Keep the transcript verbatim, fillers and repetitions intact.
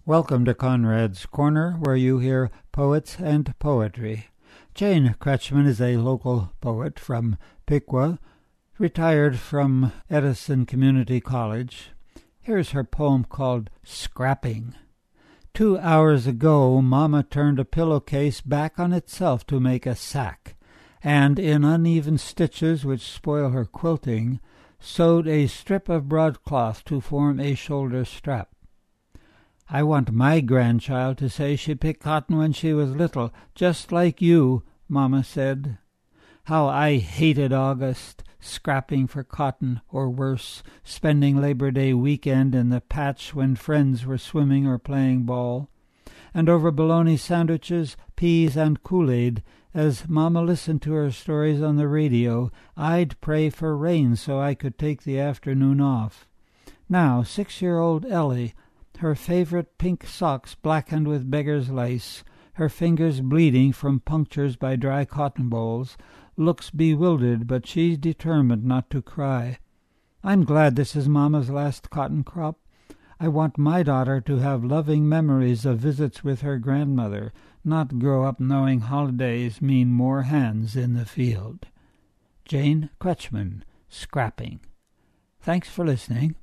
Welcome to Conrad's Corner, where you hear poets and poetry. Jane Kretschmann is a local poet from Piqua, retired from Edison Community College. Here's her poem called Scrapping. Two hours ago, Mama turned a pillowcase back on itself to make a sack, and in uneven stitches which spoil her quilting, sewed a strip of broadcloth to form a shoulder strap. I want my grandchild to say she picked cotton when she was little, just like you, Mama said. How I hated August, scrapping for cotton, or worse, spending Labor Day weekend in the patch when friends were swimming or playing ball. And over bologna sandwiches, peas, and Kool-Aid, as Mama listened to her stories on the radio, I'd pray for rain so I could take the afternoon off. Now, six-year-old Ellie, her favorite pink socks blackened with beggar's lace, her fingers bleeding from punctures by dry cotton balls, looks bewildered, but she's determined not to cry. I'm glad this is Mama's last cotton crop. I want my daughter to have loving memories of visits with her grandmother, not grow up knowing holidays mean more hands in the field. Jane Kretschmann, Scrapping. Thanks for listening.